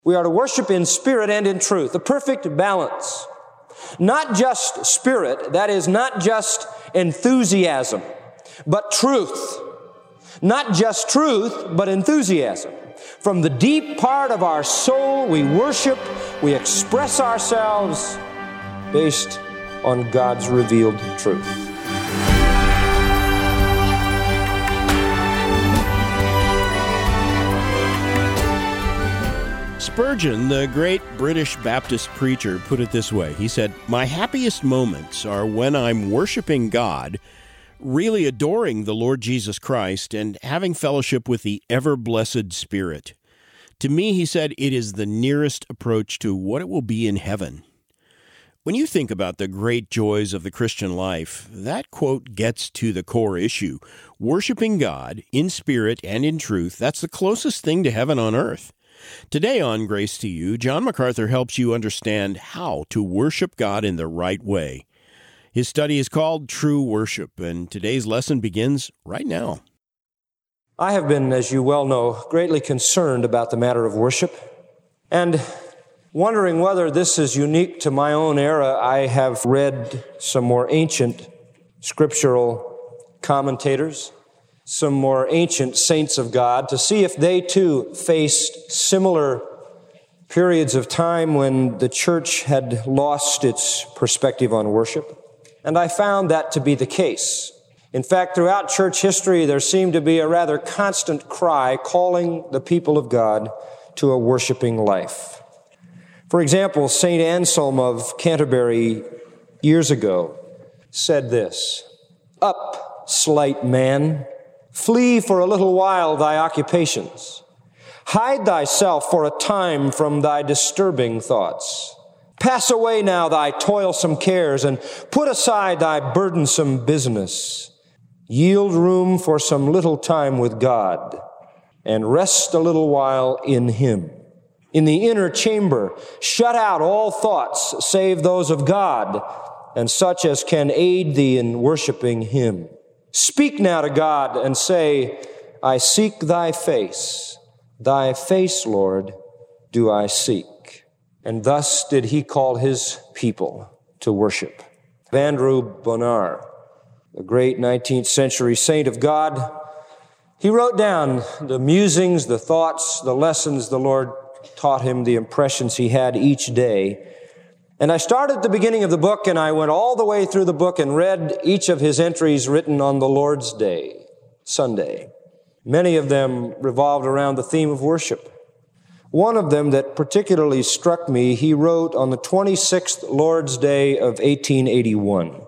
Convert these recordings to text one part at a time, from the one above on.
We are to worship in spirit and in truth, the perfect balance. Not just spirit, that is not just enthusiasm, but truth. Not just truth, but enthusiasm. From the deep part of our soul, we worship, we express ourselves based on God's revealed truth. Spurgeon, the great British Baptist preacher, put it this way. He said, "My happiest moments are when I'm worshiping God, really adoring the Lord Jesus Christ, and having fellowship with the ever-blessed Spirit. To me," he said, "it is the nearest approach to what it will be in heaven." When you think about the great joys of the Christian life, that quote gets to the core issue. Worshiping God in spirit and in truth, that's the closest thing to heaven on earth. Today on Grace to You, John MacArthur helps you understand how to worship God in the right way. His study is called True Worship, and today's lesson begins right now. I have been, as you well know, greatly concerned about the matter of worship, and wondering whether this is unique to my own era. I have read some more ancient scriptural commentators, some more ancient saints of God, to see if they too faced similar periods of time when the church had lost its perspective on worship. And I found that to be the case. In fact, throughout church history, there seemed to be a rather constant cry calling the people of God to a worshiping life. For example, St. Anselm of Canterbury years ago said this, "Up, slight man, flee for a little while thy occupations. Hide thyself for a time from thy disturbing thoughts. Pass away now thy toilsome cares, and put aside thy burdensome business. Yield room for some little time with God, and rest a little while in Him. In the inner chamber, shut out all thoughts save those of God, and such as can aid thee in worshiping Him. Speak now to God and say, I seek thy face. Thy face, Lord, do I seek." And thus did he call his people to worship. Andrew Bonar, the great 19th century saint of God, he wrote down the musings, the thoughts, the lessons the Lord taught him, the impressions he had each day. And I started at the beginning of the book, and I went all the way through the book and read each of his entries written on the Lord's Day, Sunday. Many of them revolved around the theme of worship. One of them that particularly struck me, he wrote on the 26th Lord's Day of 1881.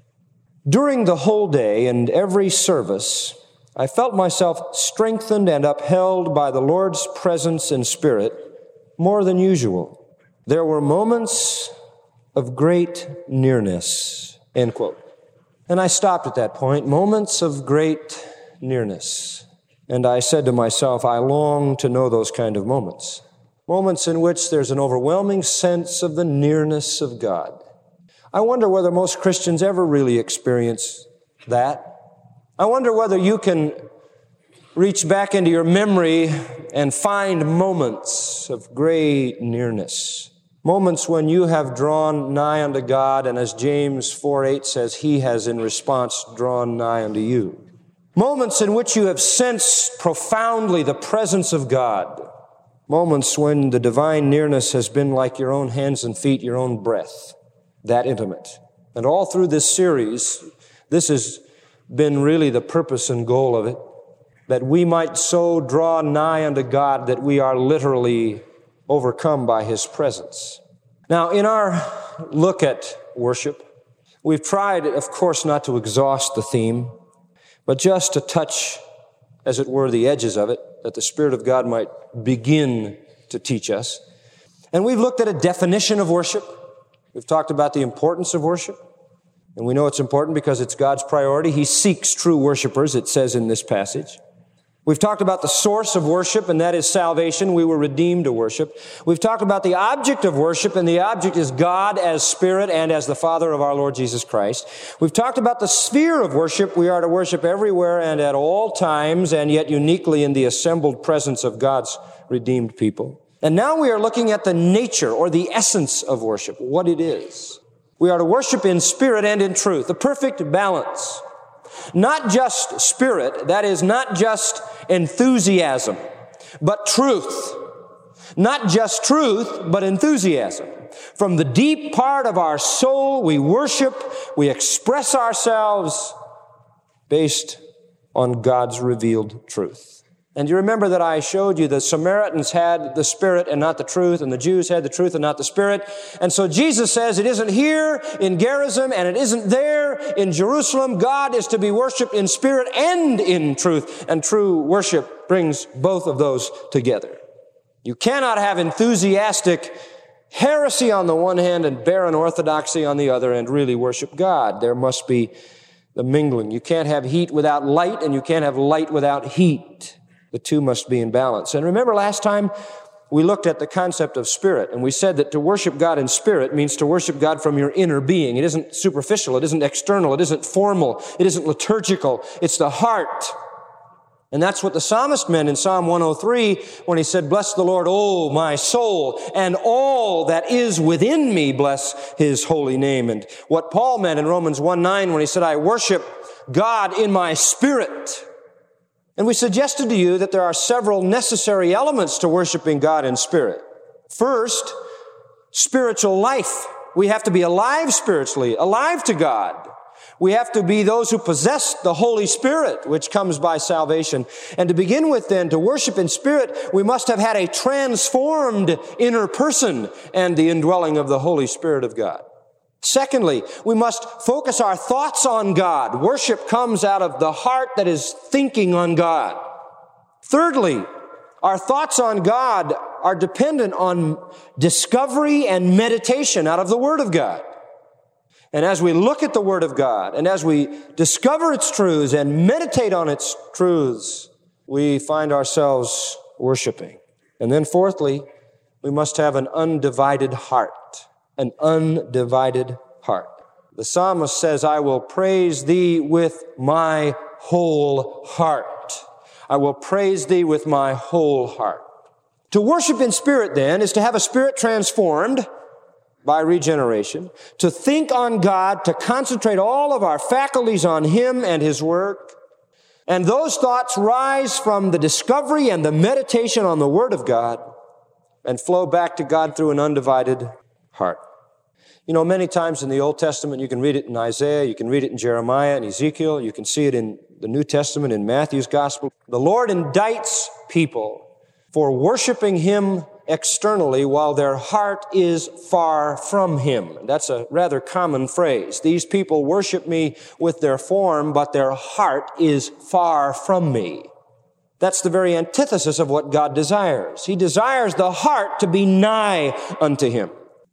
"During the whole day and every service, I felt myself strengthened and upheld by the Lord's presence and spirit more than usual. There were moments of great nearness," end quote. And I stopped at that point, moments of great nearness. And I said to myself, I long to know those kind of moments. Moments in which there's an overwhelming sense of the nearness of God. I wonder whether most Christians ever really experience that. I wonder whether you can reach back into your memory and find moments of great nearness. Moments when you have drawn nigh unto God, and as James 4:8 says, He has in response drawn nigh unto you. Moments in which you have sensed profoundly the presence of God. Moments when the divine nearness has been like your own hands and feet, your own breath. That intimate. And all through this series, this has been really the purpose and goal of it, that we might so draw nigh unto God that we are literally overcome by His presence. Now, in our look at worship, we've tried, of course, not to exhaust the theme, but just to touch, as it were, the edges of it, that the Spirit of God might begin to teach us. And we've looked at a definition of worship. We've talked about the importance of worship. And we know it's important because it's God's priority. He seeks true worshipers, it says in this passage. We've talked about the source of worship, and that is salvation. We were redeemed to worship. We've talked about the object of worship, and the object is God as Spirit and as the Father of our Lord Jesus Christ. We've talked about the sphere of worship. We are to worship everywhere and at all times, and yet uniquely in the assembled presence of God's redeemed people. And now we are looking at the nature or the essence of worship, what it is. We are to worship in spirit and in truth, a perfect balance. Not just spirit, that is not just enthusiasm, but truth. Not just truth, but enthusiasm. From the deep part of our soul, we worship, we express ourselves based on God's revealed truth. And you remember that I showed you the Samaritans had the Spirit and not the truth, and the Jews had the truth and not the Spirit. And so Jesus says it isn't here in Gerizim and it isn't there in Jerusalem. God is to be worshiped in spirit and in truth. And true worship brings both of those together. You cannot have enthusiastic heresy on the one hand and barren orthodoxy on the other and really worship God. There must be the mingling. You can't have heat without light, and you can't have light without heat. The two must be in balance. And remember last time we looked at the concept of spirit, and we said that to worship God in spirit means to worship God from your inner being. It isn't superficial, it isn't external, it isn't formal, it isn't liturgical. It's the heart. And that's what the psalmist meant in Psalm 103 when he said, "Bless the Lord, O my soul, and all that is within me, bless His holy name." And what Paul meant in Romans 1:9 when he said, "I worship God in my spirit." And we suggested to you that there are several necessary elements to worshiping God in spirit. First, spiritual life. We have to be alive spiritually, alive to God. We have to be those who possess the Holy Spirit, which comes by salvation. And to begin with then, to worship in spirit, we must have had a transformed inner person and the indwelling of the Holy Spirit of God. Secondly, we must focus our thoughts on God. Worship comes out of the heart that is thinking on God. Thirdly, our thoughts on God are dependent on discovery and meditation out of the Word of God. And as we look at the Word of God, and as we discover its truths and meditate on its truths, we find ourselves worshiping. And then fourthly, we must have an undivided heart. An undivided heart. The psalmist says, "I will praise thee with my whole heart." I will praise thee with my whole heart. To worship in spirit, then, is to have a spirit transformed by regeneration, to think on God, to concentrate all of our faculties on Him and His work. And those thoughts rise from the discovery and the meditation on the Word of God and flow back to God through an undivided heart. You know, many times in the Old Testament, you can read it in Isaiah, you can read it in Jeremiah and Ezekiel, you can see it in the New Testament, in Matthew's Gospel. The Lord indicts people for worshiping Him externally while their heart is far from Him. That's a rather common phrase. These people worship me with their form, but their heart is far from me. That's the very antithesis of what God desires. He desires the heart to be nigh unto Him.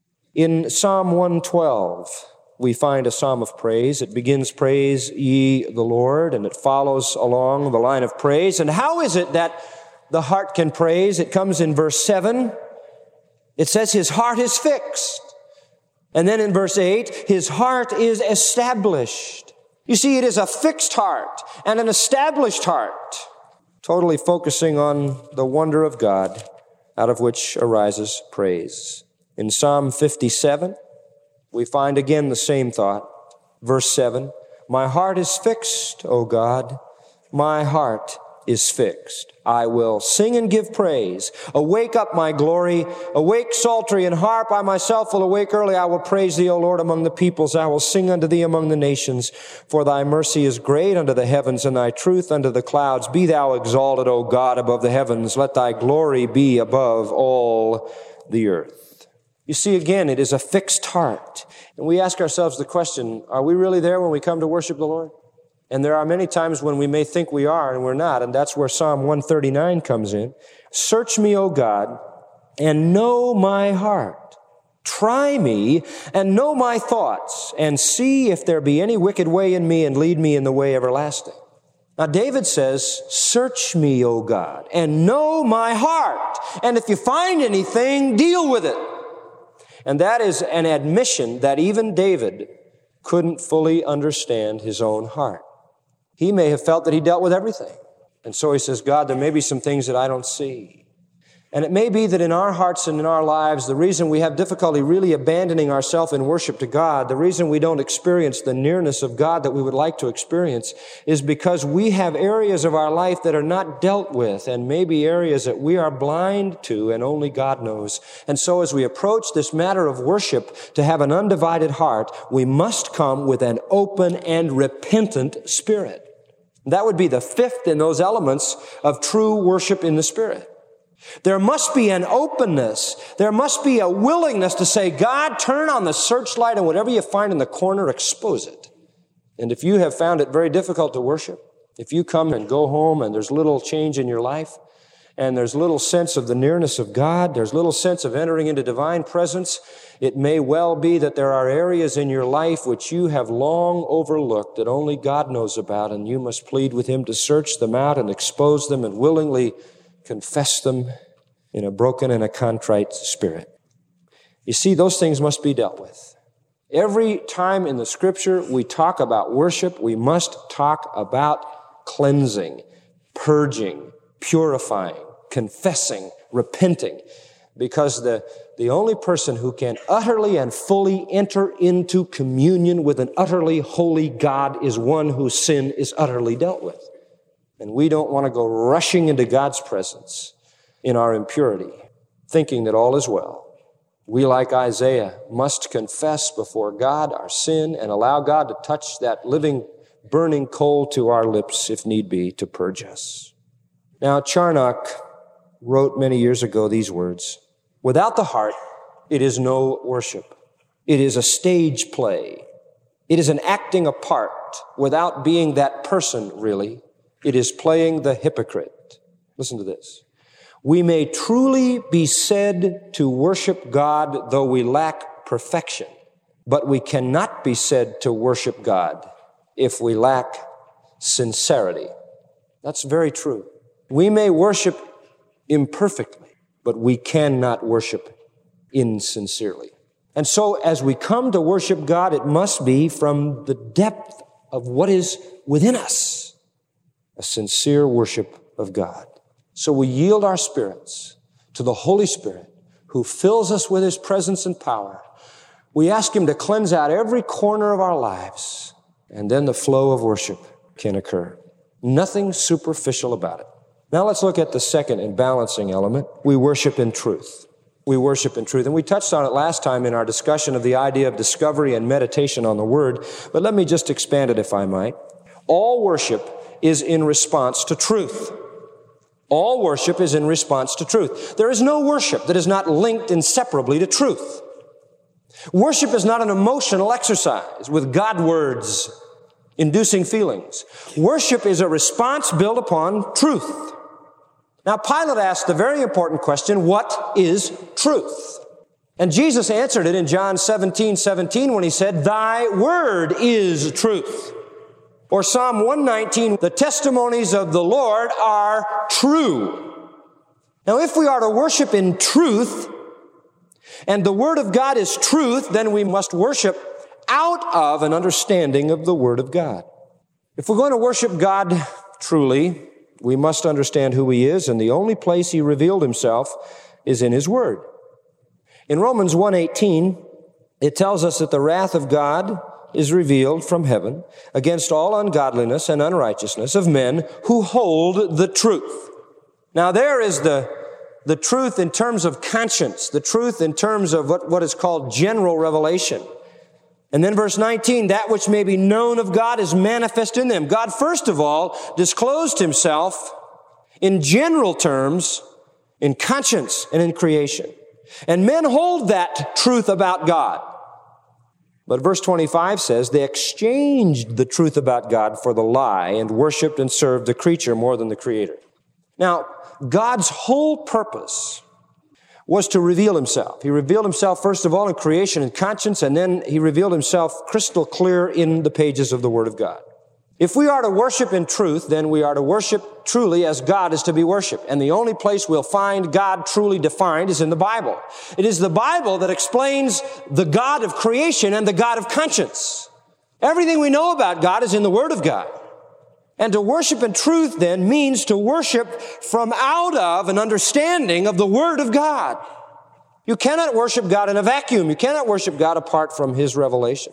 In Psalm 112, we find a psalm of praise. It begins, "Praise ye the Lord," and it follows along the line of praise. And how is it that the heart can praise? It comes in verse 7. It says, "His heart is fixed." And then in verse 8, "His heart is established." You see, it is a fixed heart and an established heart, totally focusing on the wonder of God, out of which arises praise. In Psalm 57, we find again the same thought. Verse 7, "My heart is fixed, O God, my heart is fixed. I will sing and give praise. Awake up, my glory. Awake, psaltery and harp. I myself will awake early. I will praise thee, O Lord, among the peoples. I will sing unto thee among the nations. For thy mercy is great unto the heavens, and thy truth unto the clouds. Be thou exalted, O God, above the heavens. Let thy glory be above all the earth. You see, again, it is a fixed heart. And we ask ourselves the question, are we really there when we come to worship the Lord? And there are many times when we may think we are and we're not, and that's where Psalm 139 comes in. Search me, O God, and know my heart. Try me and know my thoughts, and see if there be any wicked way in me, and lead me in the way everlasting. Now, David says, search me, O God, and know my heart. And if you find anything, deal with it. And that is an admission that even David couldn't fully understand his own heart. He may have felt that he dealt with everything. And so he says, God, there may be some things that I don't see. And it may be that in our hearts and in our lives, the reason we have difficulty really abandoning ourselves in worship to God, the reason we don't experience the nearness of God that we would like to experience, is because we have areas of our life that are not dealt with, and maybe areas that we are blind to and only God knows. And so as we approach this matter of worship to have an undivided heart, we must come with an open and repentant spirit. That would be the fifth in those elements of true worship in the Spirit. There must be an openness. There must be a willingness to say, God, turn on the searchlight and whatever you find in the corner, expose it. And if you have found it very difficult to worship, if you come and go home and there's little change in your life, and there's little sense of the nearness of God, there's little sense of entering into divine presence, it may well be that there are areas in your life which you have long overlooked that only God knows about, and you must plead with Him to search them out and expose them and willingly confess them in a broken and a contrite spirit. You see, those things must be dealt with. Every time in the Scripture we talk about worship, we must talk about cleansing, purging, purifying, confessing, repenting, because the only person who can utterly and fully enter into communion with an utterly holy God is one whose sin is utterly dealt with. And we don't want to go rushing into God's presence in our impurity, thinking that all is well. We, like Isaiah, must confess before God our sin and allow God to touch that living, burning coal to our lips, if need be, to purge us. Now, Charnock wrote many years ago these words, "Without the heart, it is no worship. It is a stage play. It is an acting a part without being that person, really. It is playing the hypocrite." Listen to this. "We may truly be said to worship God though we lack perfection, but we cannot be said to worship God if we lack sincerity." That's very true. We may worship imperfectly, but we cannot worship insincerely. And so as we come to worship God, it must be from the depth of what is within us. A sincere worship of God. So we yield our spirits to the Holy Spirit who fills us with His presence and power. We ask Him to cleanse out every corner of our lives, and then the flow of worship can occur. Nothing superficial about it. Now let's look at the second and balancing element. We worship in truth. We worship in truth. And we touched on it last time in our discussion of the idea of discovery and meditation on the Word, but let me just expand it if I might. All worship is in response to truth. All worship is in response to truth. There is no worship that is not linked inseparably to truth. Worship is not an emotional exercise with God words inducing feelings. Worship is a response built upon truth. Now, Pilate asked the very important question, what is truth? And Jesus answered it in John 17:17 when He said, "Thy word is truth." Or Psalm 119, "The testimonies of the Lord are true." Now, if we are to worship in truth, and the Word of God is truth, then we must worship out of an understanding of the Word of God. If we're going to worship God truly, we must understand who He is, and the only place He revealed Himself is in His Word. In Romans 1:18, it tells us that the wrath of God is revealed from heaven against all ungodliness and unrighteousness of men who hold the truth. Now there is the truth in terms of conscience, the truth in terms of what is called general revelation. And then verse 19, that which may be known of God is manifest in them. God, first of all, disclosed Himself in general terms, in conscience and in creation. And men hold that truth about God. But verse 25 says, they exchanged the truth about God for the lie and worshiped and served the creature more than the Creator. Now, God's whole purpose was to reveal Himself. He revealed Himself, first of all, in creation and conscience, and then He revealed Himself crystal clear in the pages of the Word of God. If we are to worship in truth, then we are to worship truly as God is to be worshiped. And the only place we'll find God truly defined is in the Bible. It is the Bible that explains the God of creation and the God of conscience. Everything we know about God is in the Word of God. And to worship in truth then means to worship from out of an understanding of the Word of God. You cannot worship God in a vacuum. You cannot worship God apart from His revelation.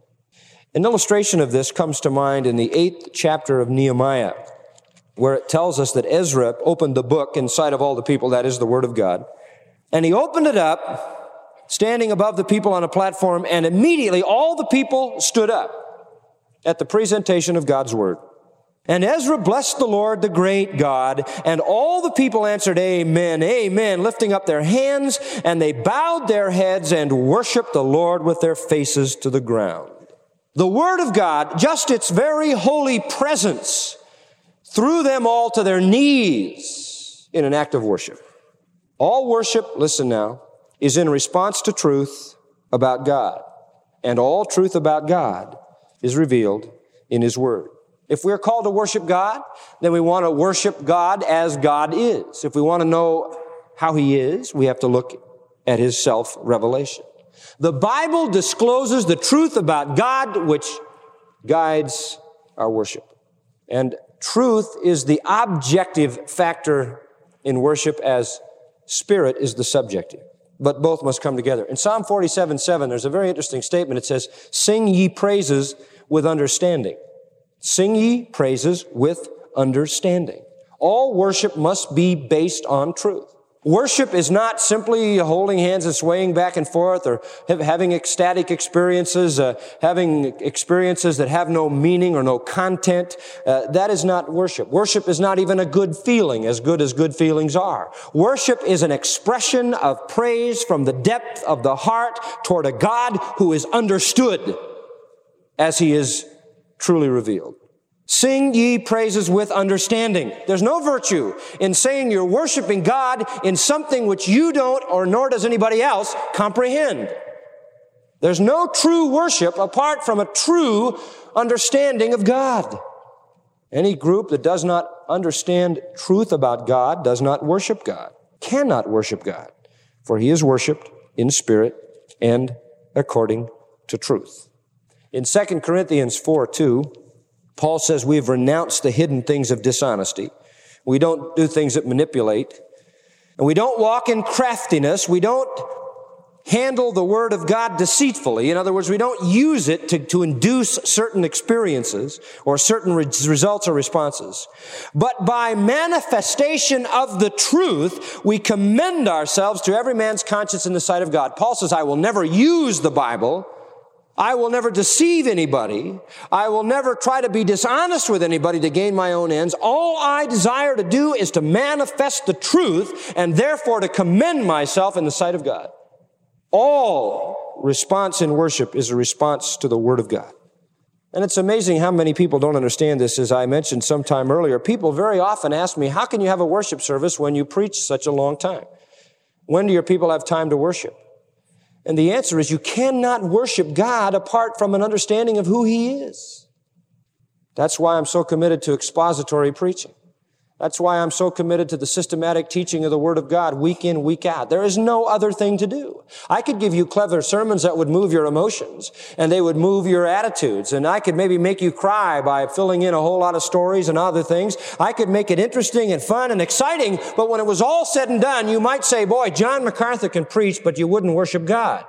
An illustration of this comes to mind in the 8th chapter of Nehemiah, where it tells us that Ezra opened the book in sight of all the people, that is the Word of God. And he opened it up, standing above the people on a platform, and immediately all the people stood up at the presentation of God's Word. And Ezra blessed the Lord, the great God, and all the people answered, Amen, Amen, lifting up their hands, and they bowed their heads and worshiped the Lord with their faces to the ground. The Word of God, just its very holy presence, threw them all to their knees in an act of worship. All worship, listen now, is in response to truth about God. And all truth about God is revealed in His Word. If we're called to worship God, then we want to worship God as God is. If we want to know how He is, we have to look at His self-revelation. The Bible discloses the truth about God, which guides our worship. And truth is the objective factor in worship, as spirit is the subjective. But both must come together. In Psalm 47:7, there's a very interesting statement. It says, Sing ye praises with understanding. Sing ye praises with understanding. All worship must be based on truth. Worship is not simply holding hands and swaying back and forth, or having ecstatic experiences, having experiences that have no meaning or no content. That is not worship. Worship is not even a good feeling, as good feelings are. Worship is an expression of praise from the depth of the heart toward a God who is understood as He is truly revealed. Sing ye praises with understanding. There's no virtue in saying you're worshiping God in something which you don't, or nor does anybody else, comprehend. There's no true worship apart from a true understanding of God. Any group that does not understand truth about God does not worship God, cannot worship God, for He is worshiped in spirit and according to truth. In 2 Corinthians 4:2, Paul says we've renounced the hidden things of dishonesty. We don't do things that manipulate. And we don't walk in craftiness. We don't handle the Word of God deceitfully. In other words, we don't use it to induce certain experiences or certain results or responses. But by manifestation of the truth, we commend ourselves to every man's conscience in the sight of God. Paul says, I will never use the Bible. I will never deceive anybody. I will never try to be dishonest with anybody to gain my own ends. All I desire to do is to manifest the truth and therefore to commend myself in the sight of God. All response in worship is a response to the Word of God. And it's amazing how many people don't understand this. As I mentioned sometime earlier, people very often ask me, how can you have a worship service when you preach such a long time? When do your people have time to worship? And the answer is you cannot worship God apart from an understanding of who He is. That's why I'm so committed to expository preaching. That's why I'm so committed to the systematic teaching of the Word of God week in, week out. There is no other thing to do. I could give you clever sermons that would move your emotions, and they would move your attitudes, and I could maybe make you cry by filling in a whole lot of stories and other things. I could make it interesting and fun and exciting, but when it was all said and done, you might say, boy, John MacArthur can preach, but you wouldn't worship God.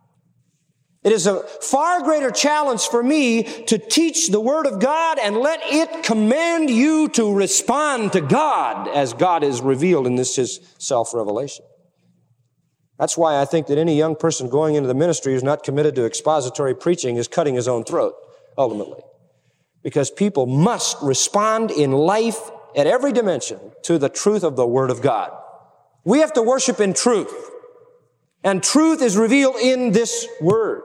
It is a far greater challenge for me to teach the Word of God and let it command you to respond to God as God is revealed in this His self-revelation. That's why I think that any young person going into the ministry who's not committed to expository preaching is cutting his own throat, ultimately. Because people must respond in life at every dimension to the truth of the Word of God. We have to worship in truth. And truth is revealed in this Word.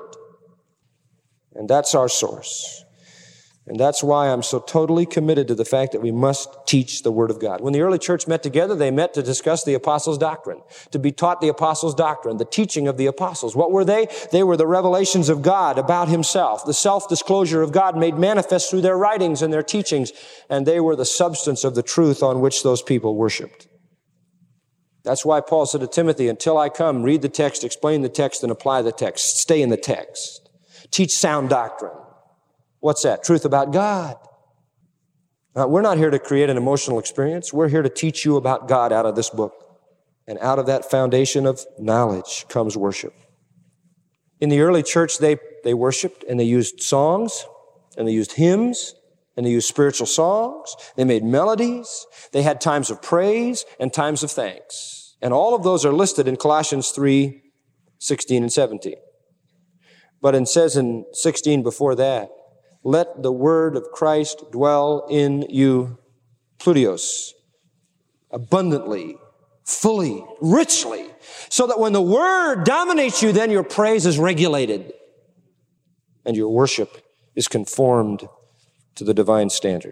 And that's our source. And that's why I'm so totally committed to the fact that we must teach the Word of God. When the early church met together, they met to discuss the apostles' doctrine, to be taught the apostles' doctrine, the teaching of the apostles. What were they? They were the revelations of God about Himself, the self-disclosure of God made manifest through their writings and their teachings, and they were the substance of the truth on which those people worshiped. That's why Paul said to Timothy, until I come, read the text, explain the text, and apply the text. Stay in the text. Teach sound doctrine. What's that? Truth about God. We're not here to create an emotional experience. We're here to teach you about God out of this book. And out of that foundation of knowledge comes worship. In the early church, they worshiped, and they used songs, and they used hymns, and they used spiritual songs. They made melodies. They had times of praise and times of thanks. And all of those are listed in Colossians 3:16 and 17. But it says in 16 before that, let the word of Christ dwell in you, pludios, abundantly, fully, richly, so that when the word dominates you, then your praise is regulated and your worship is conformed to the divine standard.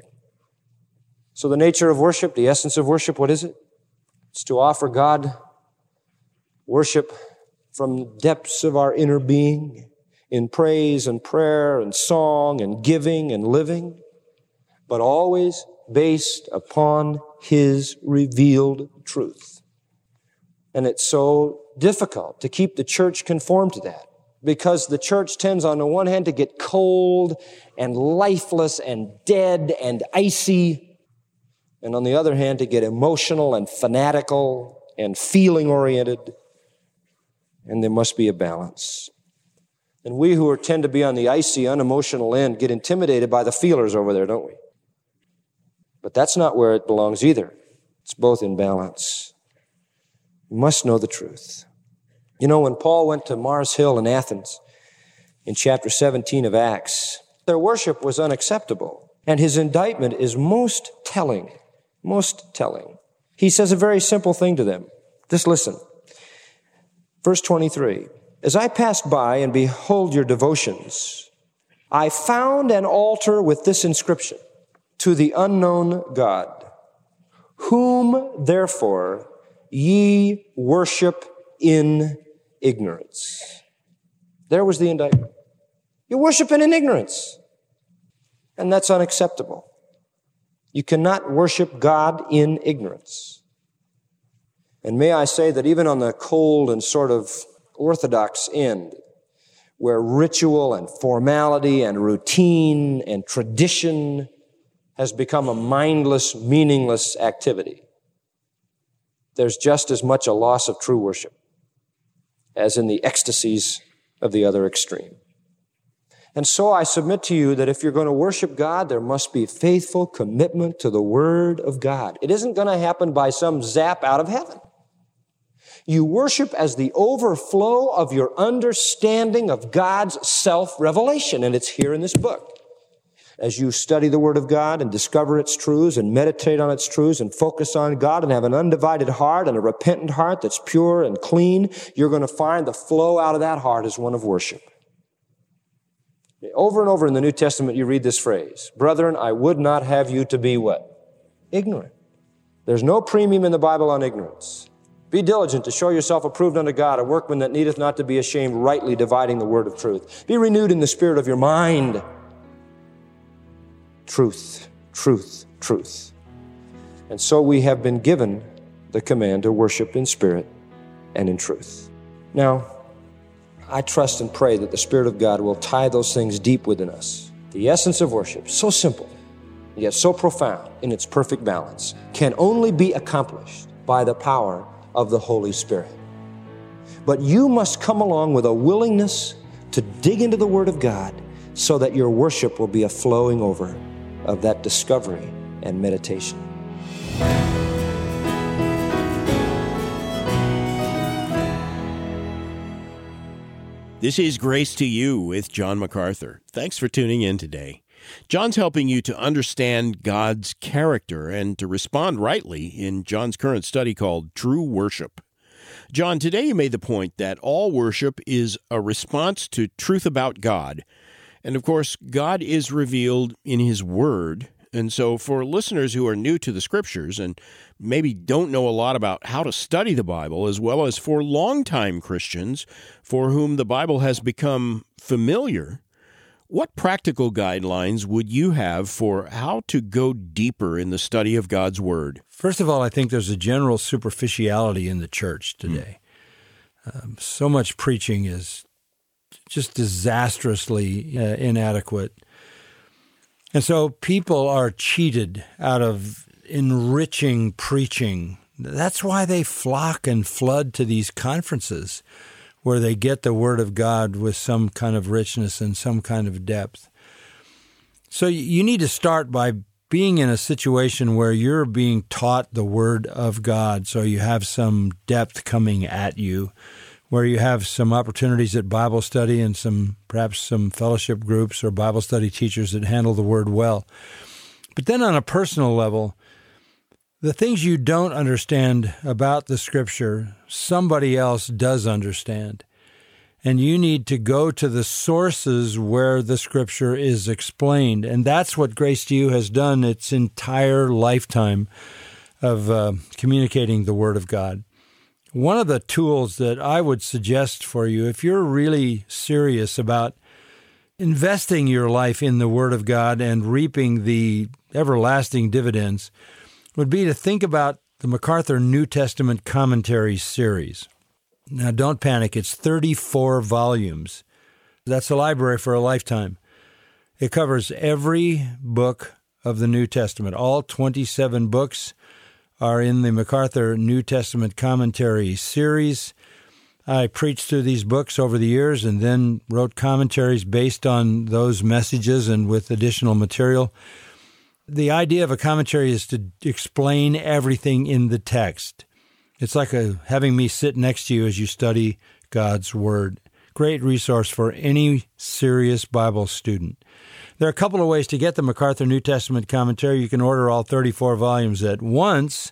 So the nature of worship, the essence of worship, what is it? It's to offer God worship from the depths of our inner being in praise and prayer and song and giving and living, but always based upon His revealed truth. And it's so difficult to keep the church conformed to that, because the church tends, on the one hand, to get cold and lifeless and dead and icy, and on the other hand, to get emotional and fanatical and feeling-oriented, and there must be a balance. And we who tend to be on the icy, unemotional end get intimidated by the feelers over there, don't we? But that's not where it belongs either. It's both in balance. You must know the truth. You know, when Paul went to Mars Hill in Athens, in chapter 17 of Acts, their worship was unacceptable. And his indictment is most telling, most telling. He says a very simple thing to them. Just listen. Verse 23, as I passed by and behold your devotions, I found an altar with this inscription, to the unknown God, whom therefore ye worship in ignorance. There was the indictment. You're worshiping in ignorance. And that's unacceptable. You cannot worship God in ignorance. And may I say that even on the cold and sort of orthodox end, where ritual and formality and routine and tradition has become a mindless, meaningless activity, there's just as much a loss of true worship as in the ecstasies of the other extreme. And so I submit to you that if you're going to worship God, there must be faithful commitment to the Word of God. It isn't going to happen by some zap out of heaven. You worship as the overflow of your understanding of God's self-revelation, and it's here in this book. As you study the Word of God and discover its truths and meditate on its truths and focus on God and have an undivided heart and a repentant heart that's pure and clean, you're going to find the flow out of that heart is one of worship. Over and over in the New Testament, you read this phrase, brethren, I would not have you to be what? Ignorant. There's no premium in the Bible on ignorance. Be diligent to show yourself approved unto God, a workman that needeth not to be ashamed, rightly dividing the word of truth. Be renewed in the spirit of your mind. Truth, truth, truth. And so we have been given the command to worship in spirit and in truth. Now, I trust and pray that the Spirit of God will tie those things deep within us. The essence of worship, so simple, yet so profound in its perfect balance, can only be accomplished by the power of the Holy Spirit. But you must come along with a willingness to dig into the Word of God so that your worship will be a flowing over of that discovery and meditation. This is Grace to You with John MacArthur. Thanks for tuning in today. John's helping you to understand God's character and to respond rightly in John's current study called True Worship. John, today you made the point that all worship is a response to truth about God. And of course, God is revealed in His Word. And so for listeners who are new to the Scriptures and maybe don't know a lot about how to study the Bible, as well as for longtime Christians for whom the Bible has become familiar, what practical guidelines would you have for how to go deeper in the study of God's Word? First of all, I think there's a general superficiality in the church today. So much preaching is just disastrously inadequate. And so people are cheated out of enriching preaching. That's why they flock and flood to these conferences where they get the Word of God with some kind of richness and some kind of depth. So you need to start by being in a situation where you're being taught the Word of God, so you have some depth coming at you, where you have some opportunities at Bible study and perhaps some fellowship groups or Bible study teachers that handle the Word well. But then on a personal level, the things you don't understand about the Scripture, somebody else does understand. And you need to go to the sources where the Scripture is explained. And that's what Grace to You has done its entire lifetime of communicating the Word of God. One of the tools that I would suggest for you, if you're really serious about investing your life in the Word of God and reaping the everlasting dividends, would be to think about the MacArthur New Testament Commentary series. Now, don't panic. It's 34 volumes. That's a library for a lifetime. It covers every book of the New Testament. All 27 books are in the MacArthur New Testament Commentary series. I preached through these books over the years and then wrote commentaries based on those messages and with additional material. The idea of a commentary is to explain everything in the text. It's like having me sit next to you as you study God's Word. Great resource for any serious Bible student. There are a couple of ways to get the MacArthur New Testament Commentary. You can order all 34 volumes at once,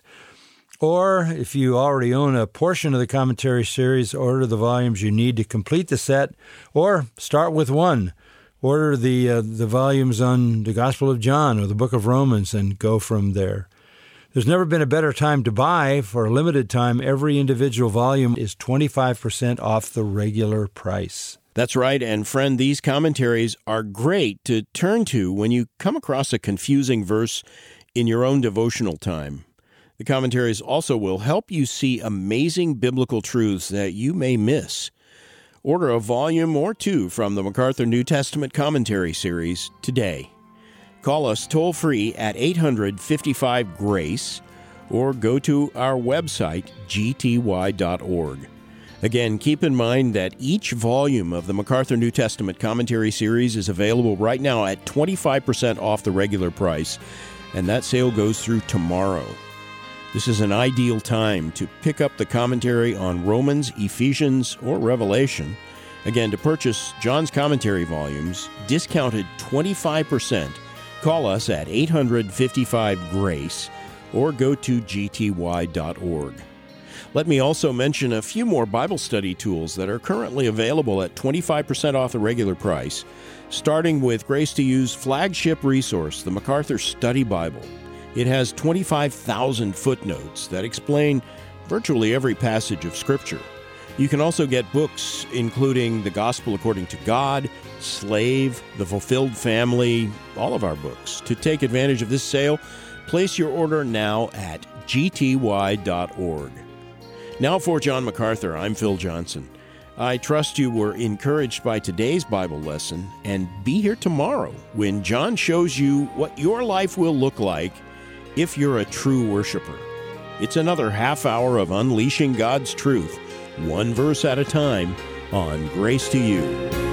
or if you already own a portion of the commentary series, order the volumes you need to complete the set, or start with one. Order the volumes on the Gospel of John or the Book of Romans and go from there. There's never been a better time to buy. For a limited time, every individual volume is 25% off the regular price. That's right, and friend, these commentaries are great to turn to when you come across a confusing verse in your own devotional time. The commentaries also will help you see amazing biblical truths that you may miss. Order a volume or two from the MacArthur New Testament Commentary series today. Call us toll-free at 855-GRACE or go to our website, gty.org. Again, keep in mind that each volume of the MacArthur New Testament Commentary series is available right now at 25% off the regular price, and that sale goes through tomorrow. This is an ideal time to pick up the commentary on Romans, Ephesians, or Revelation. Again, to purchase John's commentary volumes, discounted 25%, call us at 855-GRACE or go to gty.org. Let me also mention a few more Bible study tools that are currently available at 25% off the regular price, starting with Grace to You's flagship resource, the MacArthur Study Bible. It has 25,000 footnotes that explain virtually every passage of Scripture. You can also get books including The Gospel According to God, Slave, The Fulfilled Family, all of our books. To take advantage of this sale, place your order now at gty.org. Now for John MacArthur, I'm Phil Johnson. I trust you were encouraged by today's Bible lesson, and be here tomorrow when John shows you what your life will look like if you're a true worshiper. It's another half hour of unleashing God's truth, one verse at a time, on Grace to You.